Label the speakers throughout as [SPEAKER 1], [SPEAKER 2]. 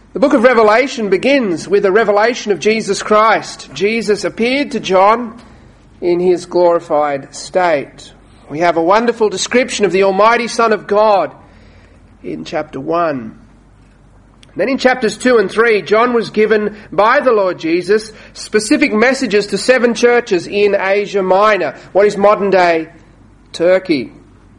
[SPEAKER 1] The book of Revelation begins with a revelation of Jesus Christ. Jesus appeared to John in his glorified state. We have a wonderful description of the Almighty Son of God in chapter 1. Then in chapters 2 and 3, John was given by the Lord Jesus specific messages to 7 churches in Asia Minor, what is modern-day Turkey.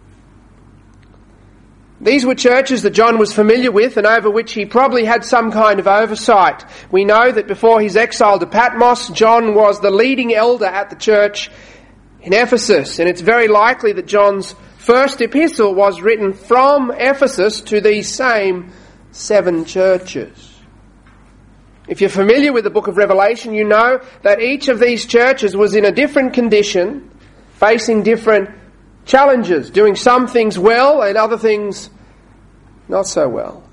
[SPEAKER 1] These were churches that John was familiar with and over which he probably had some kind of oversight. We know that before his exile to Patmos, John was the leading elder at the church in Ephesus. And it's very likely that John's first epistle was written from Ephesus to these same 7 churches. If you're familiar with the book of Revelation, you know that each of these churches was in a different condition, facing different challenges, doing some things well and other things not so well.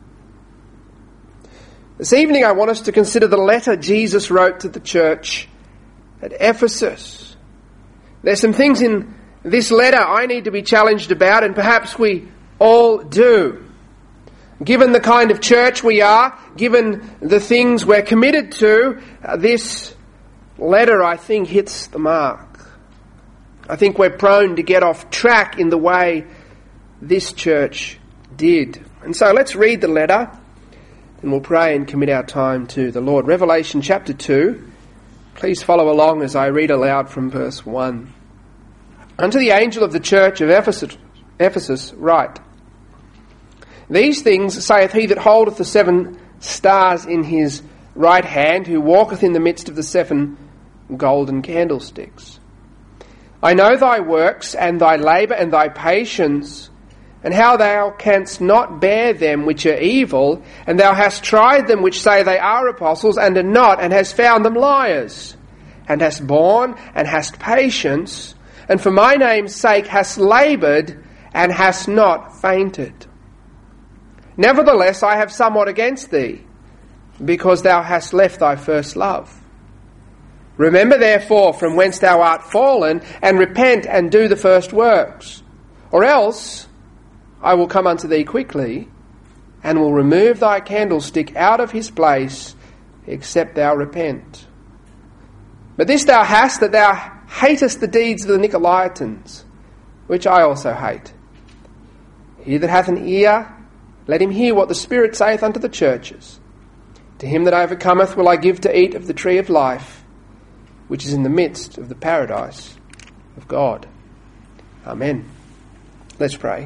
[SPEAKER 1] This evening I want us to consider the letter Jesus wrote to the church at Ephesus. There's some things in this letter I need to be challenged about, and perhaps we all do. Given the kind of church we are, given the things we're committed to, this letter, I think, hits the mark. I think we're prone to get off track in the way this church did. And so let's read the letter, and we'll pray and commit our time to the Lord. Revelation chapter 2. Please follow along as I read aloud from verse 1. Unto the angel of the church of Ephesus write, These things saith he that holdeth the 7 stars in his right hand, who walketh in the midst of the 7 golden candlesticks. I know thy works, and thy labour, and thy patience, and how thou canst not bear them which are evil, and thou hast tried them which say they are apostles, and are not, and hast found them liars, and hast borne, and hast patience, and for my name's sake hast laboured, and hast not fainted. Nevertheless, I have somewhat against thee, because thou hast left thy first love. Remember therefore from whence thou art fallen, and repent and do the first works. Or else I will come unto thee quickly, and will remove thy candlestick out of his place, except thou repent. But this thou hast, that thou hatest the deeds of the Nicolaitans, which I also hate. He that hath an ear, let him hear what the Spirit saith unto the churches. To him that overcometh will I give to eat of the tree of life, which is in the midst of the paradise of God. Amen. Let's pray.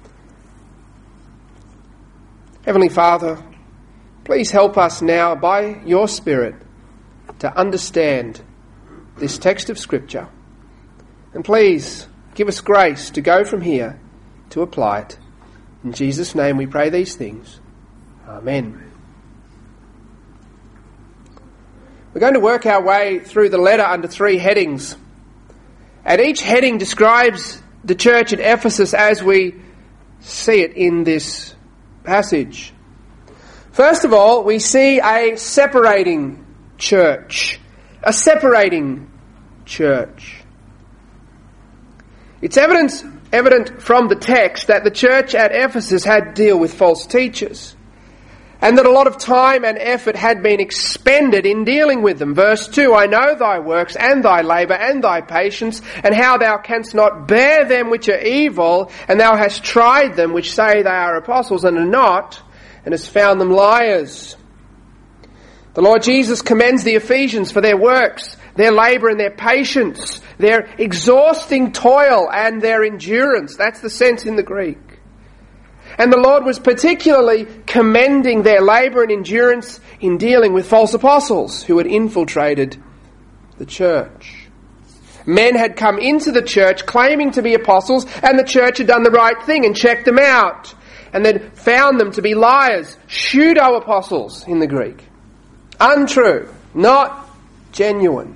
[SPEAKER 1] Heavenly Father, please help us now by your Spirit to understand this text of Scripture. And please give us grace to go from here to apply it. In Jesus' name we pray these things. Amen. We're going to work our way through the letter under 3 headings. And each heading describes the church at Ephesus as we see it in this passage. First of all, we see a separating church. A separating church. It's evident from the text that the church at Ephesus had to deal with false teachers, and that a lot of time and effort had been expended in dealing with them. Verse 2, I know thy works, and thy labour, and thy patience, and how thou canst not bear them which are evil, and thou hast tried them which say they are apostles, and are not, and hast found them liars. The Lord Jesus commends the Ephesians for their works, their labour and their patience, their exhausting toil and their endurance. That's the sense in the Greek. And the Lord was particularly commending their labour and endurance in dealing with false apostles who had infiltrated the church. Men had come into the church claiming to be apostles, and the church had done the right thing and checked them out, and then found them to be liars, pseudo-apostles in the Greek. Untrue, not genuine.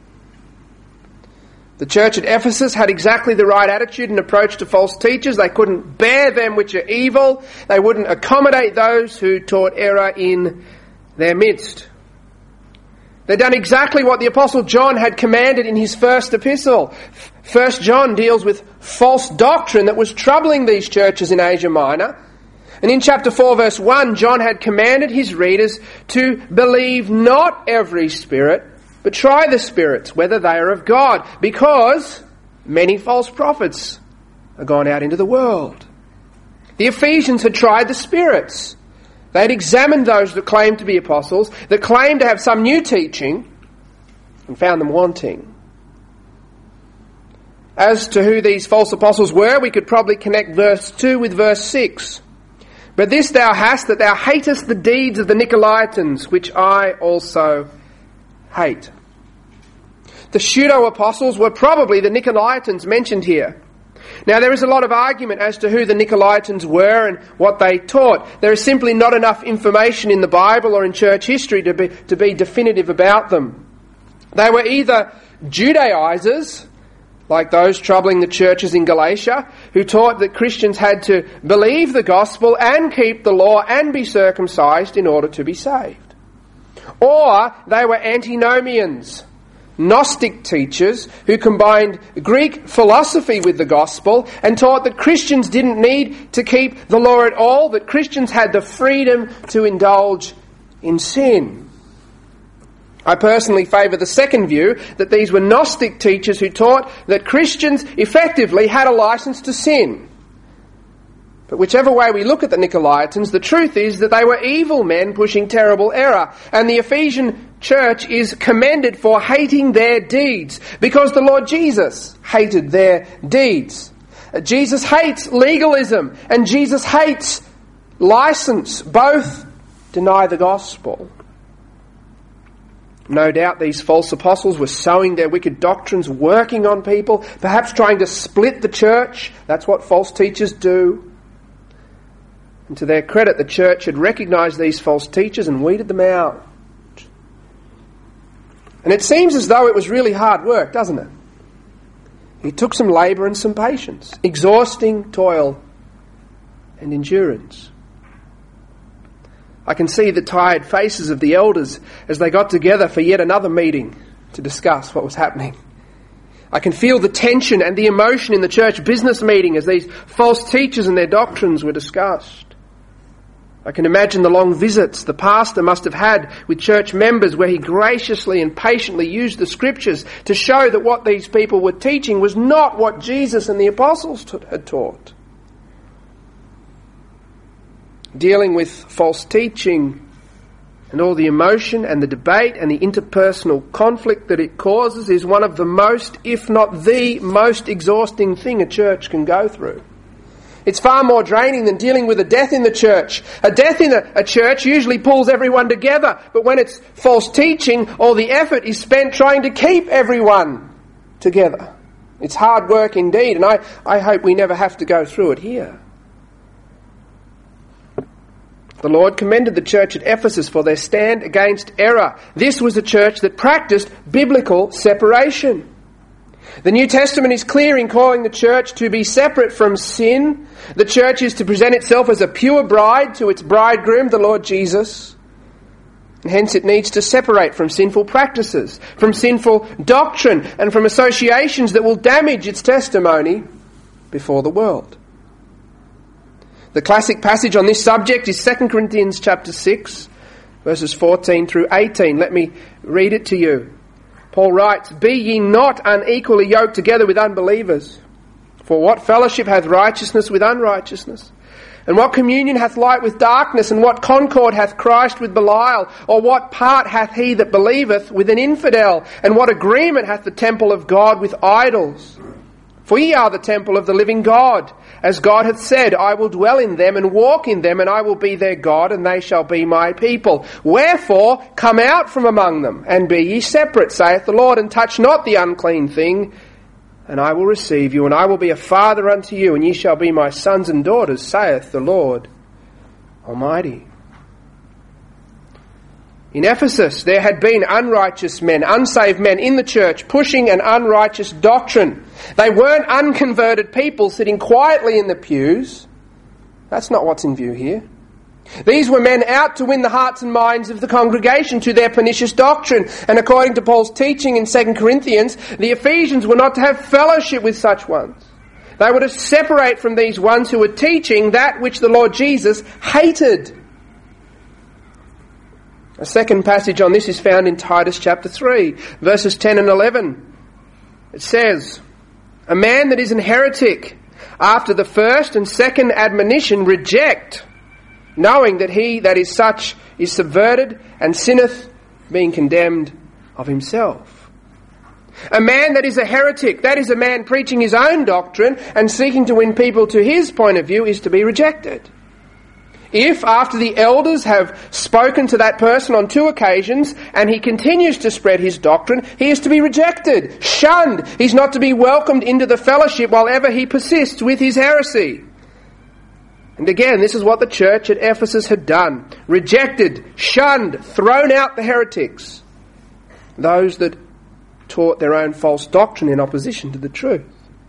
[SPEAKER 1] The church at Ephesus had exactly the right attitude and approach to false teachers. They couldn't bear them which are evil. They wouldn't accommodate those who taught error in their midst. They'd done exactly what the Apostle John had commanded in his first epistle. 1 John deals with false doctrine that was troubling these churches in Asia Minor. And in chapter 4 verse 1, John had commanded his readers to believe not every spirit, but try the spirits, whether they are of God, because many false prophets are gone out into the world. The Ephesians had tried the spirits. They had examined those that claimed to be apostles, that claimed to have some new teaching, and found them wanting. As to who these false apostles were, we could probably connect verse 2 with verse 6. But this thou hast, that thou hatest the deeds of the Nicolaitans, which I also hate. The pseudo-apostles were probably the Nicolaitans mentioned here. Now, there is a lot of argument as to who the Nicolaitans were and what they taught. There is simply not enough information in the Bible or in church history to be definitive about them. They were either Judaizers, like those troubling the churches in Galatia, who taught that Christians had to believe the gospel and keep the law and be circumcised in order to be saved. Or they were antinomians, Gnostic teachers who combined Greek philosophy with the gospel and taught that Christians didn't need to keep the law at all, that Christians had the freedom to indulge in sin. I personally favour the second view, that these were Gnostic teachers who taught that Christians effectively had a licence to sin. But whichever way we look at the Nicolaitans, the truth is that they were evil men pushing terrible error. And the Ephesian church is commended for hating their deeds, because the Lord Jesus hated their deeds. Jesus hates legalism and Jesus hates licence. Both deny the gospel. No doubt these false apostles were sowing their wicked doctrines, working on people, perhaps trying to split the church. That's what false teachers do. And to their credit, the church had recognised these false teachers and weeded them out. And it seems as though it was really hard work, doesn't it? It took some labour and some patience, exhausting toil and endurance. I can see the tired faces of the elders as they got together for yet another meeting to discuss what was happening. I can feel the tension and the emotion in the church business meeting as these false teachers and their doctrines were discussed. I can imagine the long visits the pastor must have had with church members where he graciously and patiently used the scriptures to show that what these people were teaching was not what Jesus and the apostles had taught. Dealing with false teaching and all the emotion and the debate and the interpersonal conflict that it causes is one of the most, if not the most exhausting thing a church can go through. It's far more draining than dealing with a death in the church. A death in a church usually pulls everyone together, but when it's false teaching, all the effort is spent trying to keep everyone together. It's hard work indeed, and I hope we never have to go through it here. The Lord commended the church at Ephesus for their stand against error. This was a church that practiced biblical separation. The New Testament is clear in calling the church to be separate from sin. The church is to present itself as a pure bride to its bridegroom, the Lord Jesus. And hence it needs to separate from sinful practices, from sinful doctrine, and from associations that will damage its testimony before the world. The classic passage on this subject is 2 Corinthians chapter 6, verses 14 through 18. Let me read it to you. Paul writes, "Be ye not unequally yoked together with unbelievers. For what fellowship hath righteousness with unrighteousness? And what communion hath light with darkness? And what concord hath Christ with Belial? Or what part hath he that believeth with an infidel? And what agreement hath the temple of God with idols? For ye are the temple of the living God. As God hath said, I will dwell in them and walk in them, and I will be their God, and they shall be my people. Wherefore, come out from among them, and be ye separate, saith the Lord, and touch not the unclean thing, and I will receive you, and I will be a father unto you, and ye shall be my sons and daughters, saith the Lord Almighty." In Ephesus, there had been unrighteous men, unsaved men in the church pushing an unrighteous doctrine. They weren't unconverted people sitting quietly in the pews. That's not what's in view here. These were men out to win the hearts and minds of the congregation to their pernicious doctrine. And according to Paul's teaching in 2 Corinthians, the Ephesians were not to have fellowship with such ones. They were to separate from these ones who were teaching that which the Lord Jesus hated. A second passage on this is found in Titus chapter 3, verses 10 and 11. It says, "A man that is an heretic, after the first and second admonition reject, knowing that he that is such is subverted and sinneth, being condemned of himself." A man that is a heretic, that is a man preaching his own doctrine and seeking to win people to his point of view, is to be rejected. If, after the elders have spoken to that person on 2 occasions, and he continues to spread his doctrine, he is to be rejected, shunned. He's not to be welcomed into the fellowship while ever he persists with his heresy. And again, this is what the church at Ephesus had done. Rejected, shunned, thrown out the heretics. Those that taught their own false doctrine in opposition to the truth.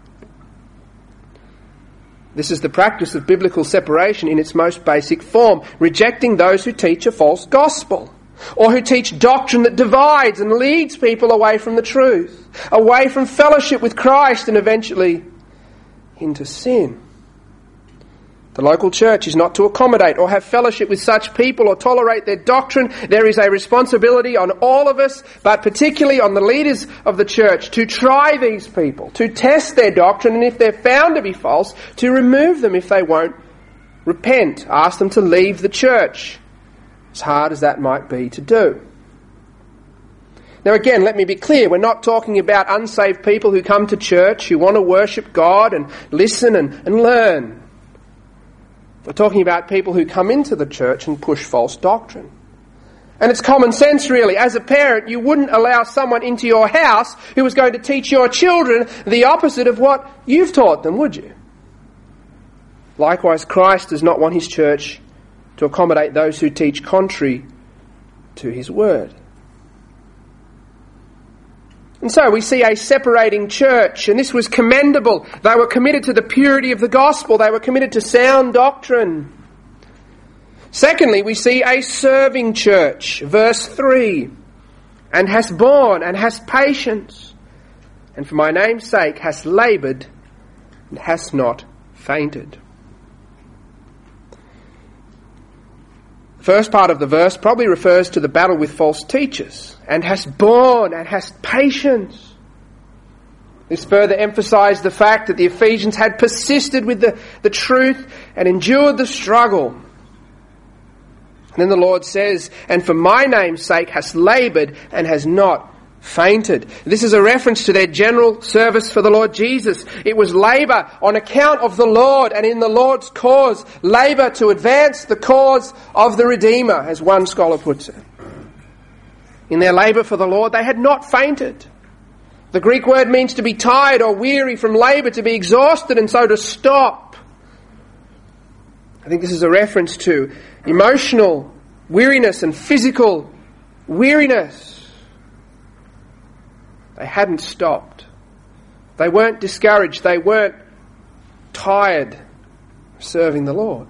[SPEAKER 1] This is the practice of biblical separation in its most basic form, rejecting those who teach a false gospel, or who teach doctrine that divides and leads people away from the truth, away from fellowship with Christ, and eventually into sin. The local church is not to accommodate or have fellowship with such people or tolerate their doctrine. There is a responsibility on all of us, but particularly on the leaders of the church, to try these people, to test their doctrine, and if they're found to be false, to remove them if they won't repent. Ask them to leave the church, as hard as that might be to do. Now again, let me be clear, we're not talking about unsaved people who come to church, who want to worship God and listen and learn. We're talking about people who come into the church and push false doctrine. And it's common sense, really. As a parent, you wouldn't allow someone into your house who was going to teach your children the opposite of what you've taught them, would you? Likewise, Christ does not want his church to accommodate those who teach contrary to his word. And so we see a separating church, and this was commendable. They were committed to the purity of the gospel. They were committed to sound doctrine. Secondly, we see a serving church. Verse 3, "And hast borne and hast patience, and for my name's sake hast laboured and hast not fainted." The first part of the verse probably refers to the battle with false teachers. "And hast borne and hast patience." This further emphasised the fact that the Ephesians had persisted with the truth and endured the struggle. And then the Lord says, "And for my name's sake hast laboured and has not fainted." This is a reference to their general service for the Lord Jesus. It was labour on account of the Lord and in the Lord's cause, labour to advance the cause of the Redeemer, as one scholar puts it. In their labour for the Lord, they had not fainted. The Greek word means to be tired or weary from labour, to be exhausted and so to stop. I think this is a reference to emotional weariness and physical weariness. They hadn't stopped. They weren't discouraged. They weren't tired of serving the Lord.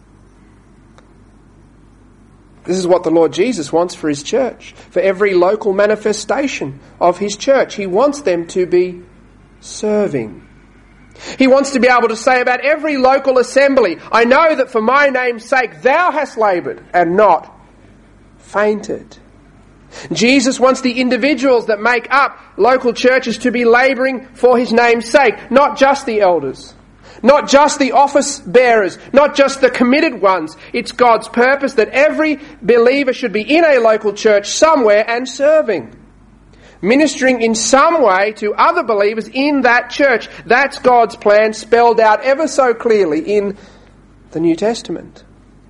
[SPEAKER 1] This is what the Lord Jesus wants for his church, for every local manifestation of his church. He wants them to be serving. He wants to be able to say about every local assembly, "I know that for my name's sake thou hast laboured and not fainted." Jesus wants the individuals that make up local churches to be labouring for his name's sake, not just the elders, not just the office bearers, not just the committed ones. It's God's purpose that every believer should be in a local church somewhere and serving, ministering in some way to other believers in that church. That's God's plan, spelled out ever so clearly in the New Testament.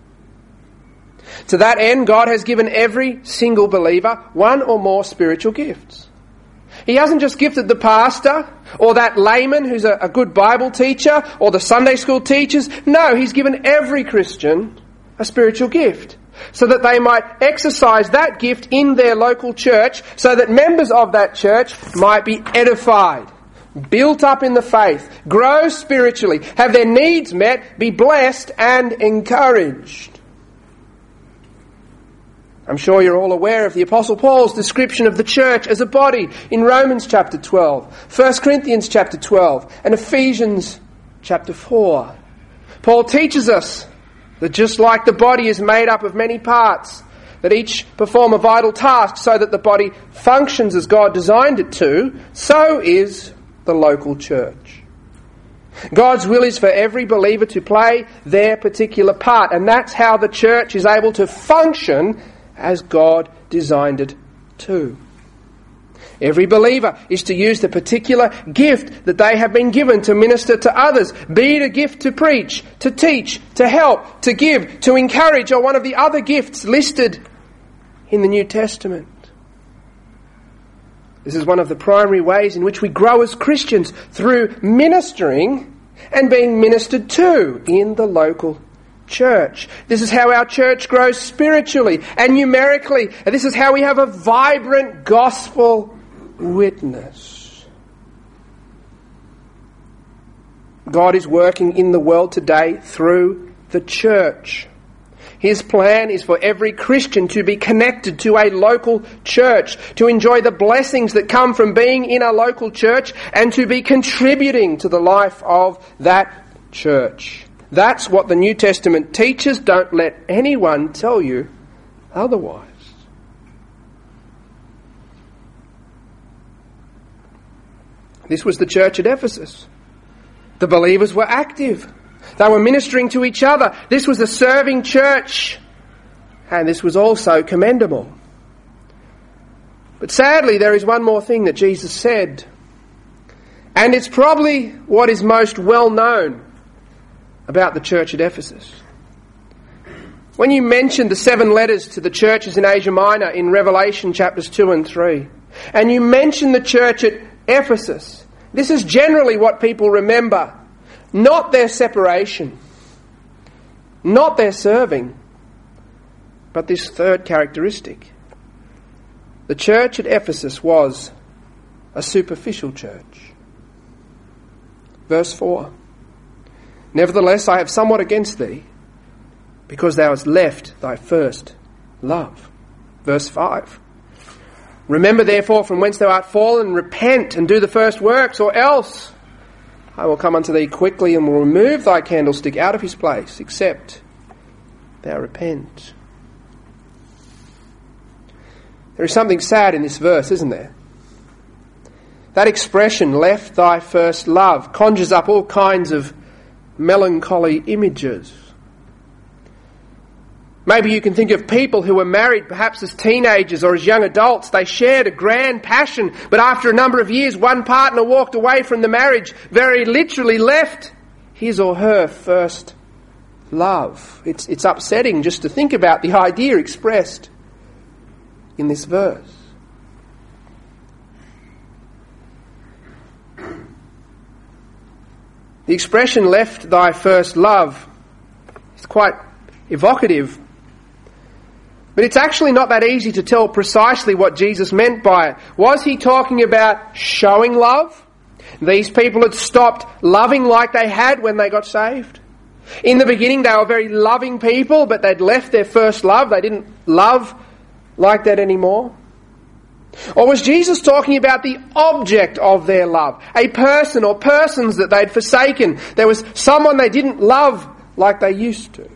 [SPEAKER 1] To that end, God has given every single believer one or more spiritual gifts. He hasn't just gifted the pastor or that layman who's a good Bible teacher or the Sunday school teachers. No, he's given every Christian a spiritual gift so that they might exercise that gift in their local church, so that members of that church might be edified, built up in the faith, grow spiritually, have their needs met, be blessed and encouraged. I'm sure you're all aware of the Apostle Paul's description of the church as a body in Romans chapter 12, 1 Corinthians chapter 12, and Ephesians chapter 4. Paul teaches us that just like the body is made up of many parts, that each perform a vital task so that the body functions as God designed it to, so is the local church. God's will is for every believer to play their particular part, and that's how the church is able to function as God designed it to. Every believer is to use the particular gift that they have been given to minister to others, be it a gift to preach, to teach, to help, to give, to encourage, or one of the other gifts listed in the New Testament. This is one of the primary ways in which we grow as Christians, through ministering and being ministered to in the local church. This is how our church grows spiritually and numerically. And this is how we have a vibrant gospel witness. God is working in the world today through the church. His plan is for every Christian to be connected to a local church, to enjoy the blessings that come from being in a local church, and to be contributing to the life of that church. That's what the New Testament teaches. Don't let anyone tell you otherwise. This was the church at Ephesus. The believers were active. They were ministering to each other. This was a serving church. And this was also commendable. But sadly, there is one more thing that Jesus said. And it's probably what is most well known about the church at Ephesus. When you mention the 7 letters to the churches in Asia Minor in Revelation chapters 2 and 3, and you mention the church at Ephesus, this is generally what people remember. Not their separation, not their serving, but this third characteristic. The church at Ephesus was a superficial church. Verse 4. Nevertheless, I have somewhat against thee, because thou hast left thy first love. Verse 5. Remember therefore from whence thou art fallen, and repent, and do the first works, or else I will come unto thee quickly, and will remove thy candlestick out of his place, except thou repent. There is something sad in this verse, isn't there? That expression, left thy first love, conjures up all kinds of melancholy images. Maybe you can think of people who were married perhaps as teenagers or as young adults. They shared a grand passion, but after a number of years, one partner walked away from the marriage, very literally left his or her first love. It's upsetting just to think about the idea expressed in this verse. The expression, left thy first love, is quite evocative. But it's actually not that easy to tell precisely what Jesus meant by it. Was he talking about showing love? These people had stopped loving like they had when they got saved. In the beginning they were very loving people, but they'd left their first love. They didn't love like that anymore. Or was Jesus talking about the object of their love? A person or persons that they'd forsaken. There was someone they didn't love like they used to.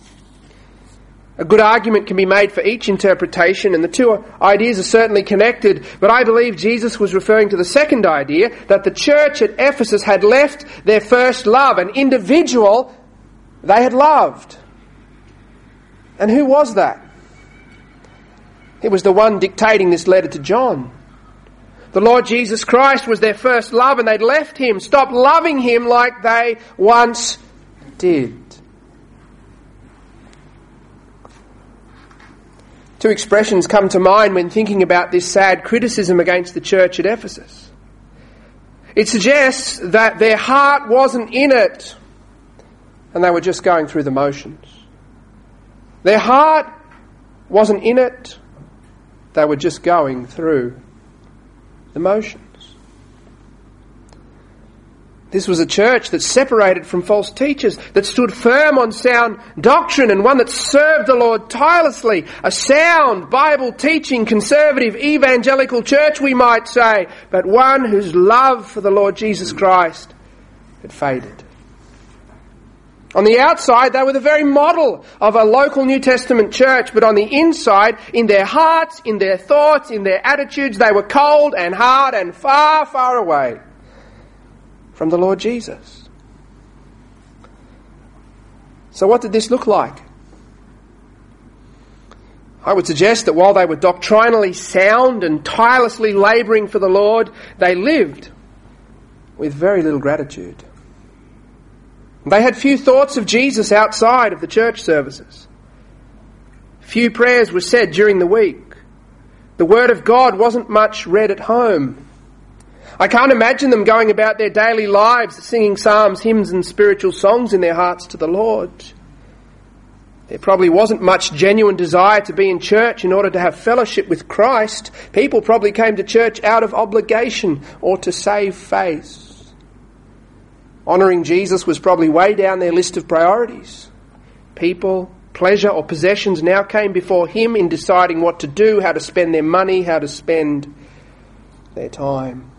[SPEAKER 1] A good argument can be made for each interpretation, and the two ideas are certainly connected, but I believe Jesus was referring to the second idea, that the church at Ephesus had left their first love, an individual they had loved. And who was that? It was the one dictating this letter to John. The Lord Jesus Christ was their first love, and they'd left him, stopped loving him like they once did. Two expressions come to mind when thinking about this sad criticism against the church at Ephesus. It suggests that their heart wasn't in it, and they were just going through the motions. Their heart wasn't in it, they were just going through the motions. This was a church that separated from false teachers, that stood firm on sound doctrine, and one that served the Lord tirelessly. A sound, Bible-teaching, conservative, evangelical church, we might say, but one whose love for the Lord Jesus Christ had faded. On the outside, they were the very model of a local New Testament church, but on the inside, in their hearts, in their thoughts, in their attitudes, they were cold and hard and far, far away from the Lord Jesus. So what did this look like? I would suggest that while they were doctrinally sound and tirelessly labouring for the Lord, they lived with very little gratitude. They had few thoughts of Jesus outside of the church services. Few prayers were said during the week. The Word of God wasn't much read at home. I can't imagine them going about their daily lives singing psalms, hymns and spiritual songs in their hearts to the Lord. There probably wasn't much genuine desire to be in church in order to have fellowship with Christ. People probably came to church out of obligation or to save face. Honouring Jesus was probably way down their list of priorities. People, pleasure or possessions now came before him in deciding what to do, how to spend their money, how to spend their time.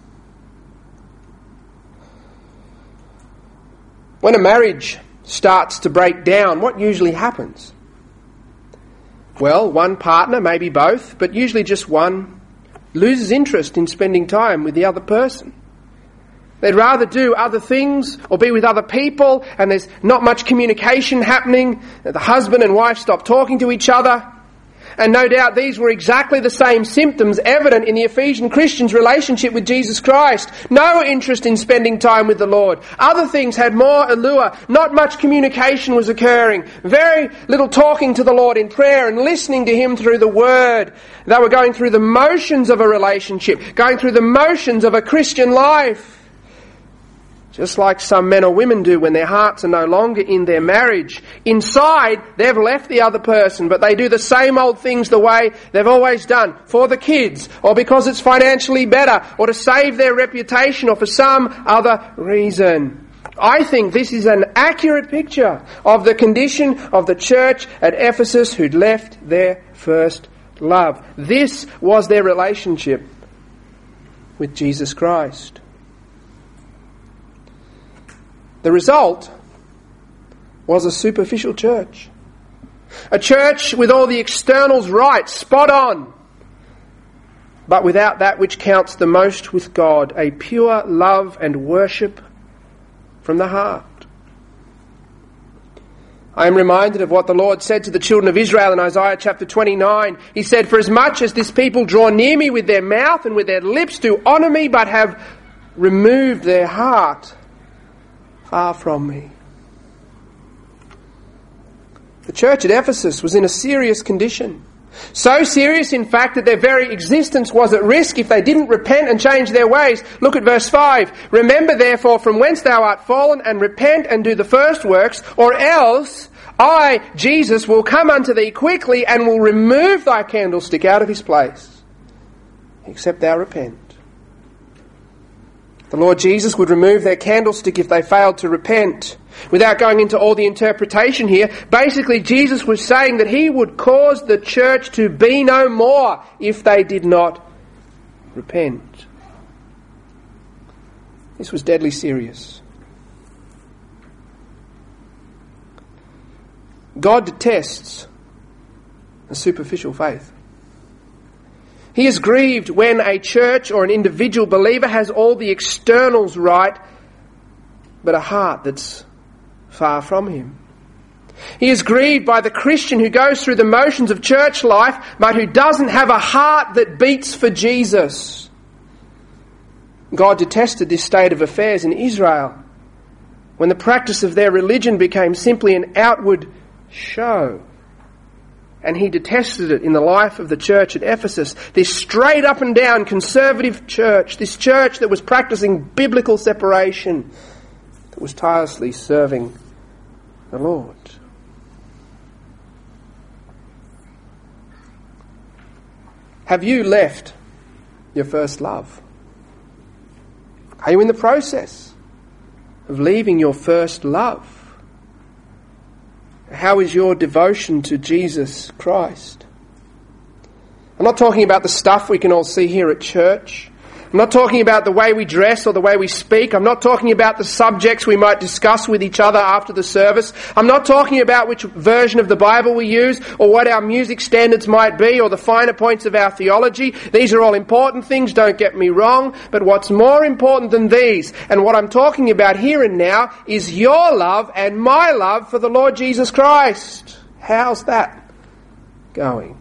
[SPEAKER 1] When a marriage starts to break down, what usually happens? Well, one partner, maybe both, but usually just one, loses interest in spending time with the other person. They'd rather do other things or be with other people, and there's not much communication happening. The husband and wife stop talking to each other. And no doubt these were exactly the same symptoms evident in the Ephesian Christians' relationship with Jesus Christ. No interest in spending time with the Lord. Other things had more allure. Not much communication was occurring. Very little talking to the Lord in prayer and listening to him through the Word. They were going through the motions of a relationship, going through the motions of a Christian life. Just like some men or women do when their hearts are no longer in their marriage. Inside, they've left the other person, but they do the same old things the way they've always done, for the kids, or because it's financially better, or to save their reputation, or for some other reason. I think this is an accurate picture of the condition of the church at Ephesus who'd left their first love. This was their relationship with Jesus Christ. The result was a superficial church. A church with all the externals right, spot on, but without that which counts the most with God, a pure love and worship from the heart. I am reminded of what the Lord said to the children of Israel in Isaiah chapter 29. He said, "For as much as this people draw near me with their mouth and with their lips to honour me, but have removed their heart far from me." The church at Ephesus was in a serious condition. So serious, in fact, that their very existence was at risk if they didn't repent and change their ways. Look at verse 5. "Remember therefore from whence thou art fallen, and repent and do the first works, or else I, Jesus, will come unto thee quickly and will remove thy candlestick out of his place, except thou repent." The Lord Jesus would remove their candlestick if they failed to repent. Without going into all the interpretation here, basically Jesus was saying that he would cause the church to be no more if they did not repent. This was deadly serious. God detests a superficial faith. He is grieved when a church or an individual believer has all the externals right, but a heart that's far from him. He is grieved by the Christian who goes through the motions of church life, but who doesn't have a heart that beats for Jesus. God detested this state of affairs in Israel, when the practice of their religion became simply an outward show. And he detested it in the life of the church at Ephesus. This straight up and down conservative church, this church that was practicing biblical separation, that was tirelessly serving the Lord. Have you left your first love? Are you in the process of leaving your first love? How is your devotion to Jesus Christ? I'm not talking about the stuff we can all see here at church. I'm not talking about the way we dress or the way we speak. I'm not talking about the subjects we might discuss with each other after the service. I'm not talking about which version of the Bible we use or what our music standards might be or the finer points of our theology. These are all important things, don't get me wrong. But what's more important than these, and what I'm talking about here and now, is your love and my love for the Lord Jesus Christ. How's that going?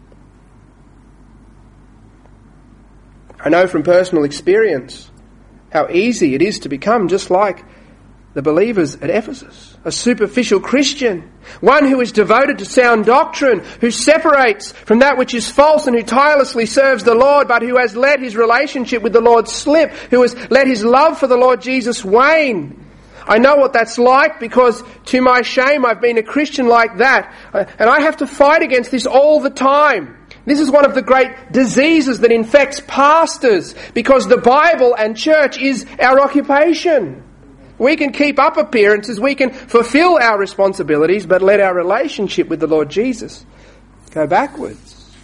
[SPEAKER 1] I know from personal experience how easy it is to become just like the believers at Ephesus, a superficial Christian, one who is devoted to sound doctrine, who separates from that which is false and who tirelessly serves the Lord, but who has let his relationship with the Lord slip, who has let his love for the Lord Jesus wane. I know what that's like because, to my shame, I've been a Christian like that, and I have to fight against this all the time. This is one of the great diseases that infects pastors because the Bible and church is our occupation. We can keep up appearances, we can fulfill our responsibilities, but let our relationship with the Lord Jesus go backwards.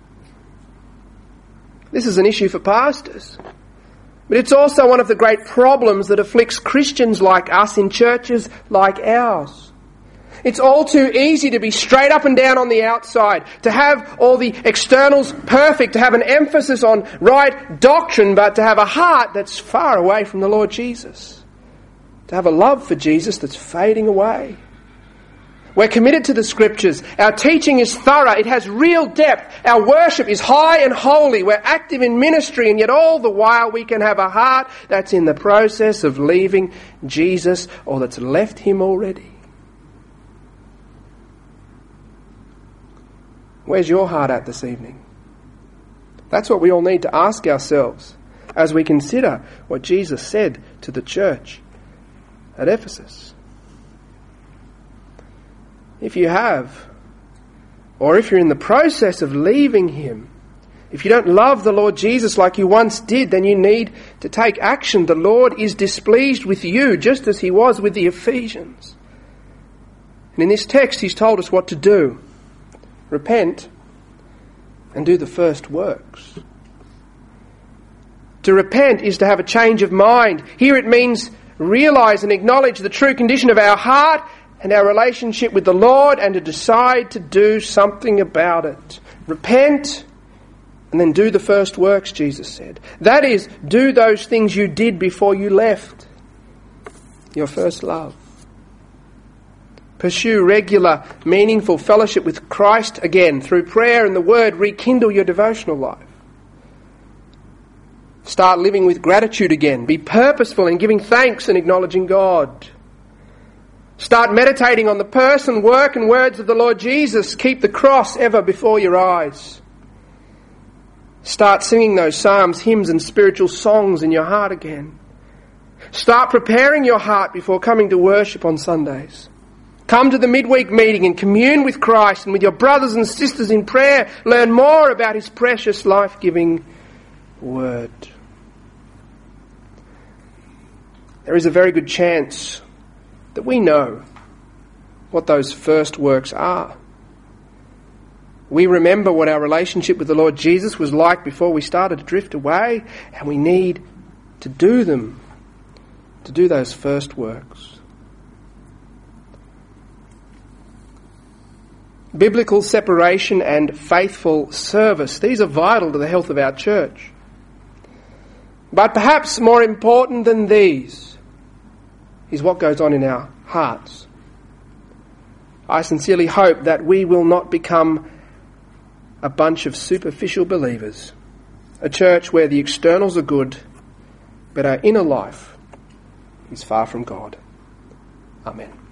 [SPEAKER 1] This is an issue for pastors. But it's also one of the great problems that afflicts Christians like us in churches like ours. It's all too easy to be straight up and down on the outside, to have all the externals perfect, to have an emphasis on right doctrine, but to have a heart that's far away from the Lord Jesus. To have a love for Jesus that's fading away. We're committed to the Scriptures. Our teaching is thorough. It has real depth. Our worship is high and holy. We're active in ministry, and yet all the while we can have a heart that's in the process of leaving Jesus, or that's left him already. Where's your heart at this evening? That's what we all need to ask ourselves as we consider what Jesus said to the church at Ephesus. If you have, or if you're in the process of leaving him, if you don't love the Lord Jesus like you once did, then you need to take action. The Lord is displeased with you, just as he was with the Ephesians. And in this text, he's told us what to do. Repent and do the first works. To repent is to have a change of mind. Here it means realize and acknowledge the true condition of our heart and our relationship with the Lord, and to decide to do something about it. Repent and then do the first works, Jesus said. That is, do those things you did before you left. Your first love. Pursue regular, meaningful fellowship with Christ again. Through prayer and the Word, rekindle your devotional life. Start living with gratitude again. Be purposeful in giving thanks and acknowledging God. Start meditating on the person, work and words of the Lord Jesus. Keep the cross ever before your eyes. Start singing those psalms, hymns and spiritual songs in your heart again. Start preparing your heart before coming to worship on Sundays. Come to the midweek meeting and commune with Christ and with your brothers and sisters in prayer. Learn more about his precious life-giving word. There is a very good chance that we know what those first works are. We remember what our relationship with the Lord Jesus was like before we started to drift away, and we need to do them, to do those first works. Biblical separation and faithful service. These are vital to the health of our church. But perhaps more important than these is what goes on in our hearts. I sincerely hope that we will not become a bunch of superficial believers, a church where the externals are good, but our inner life is far from God. Amen.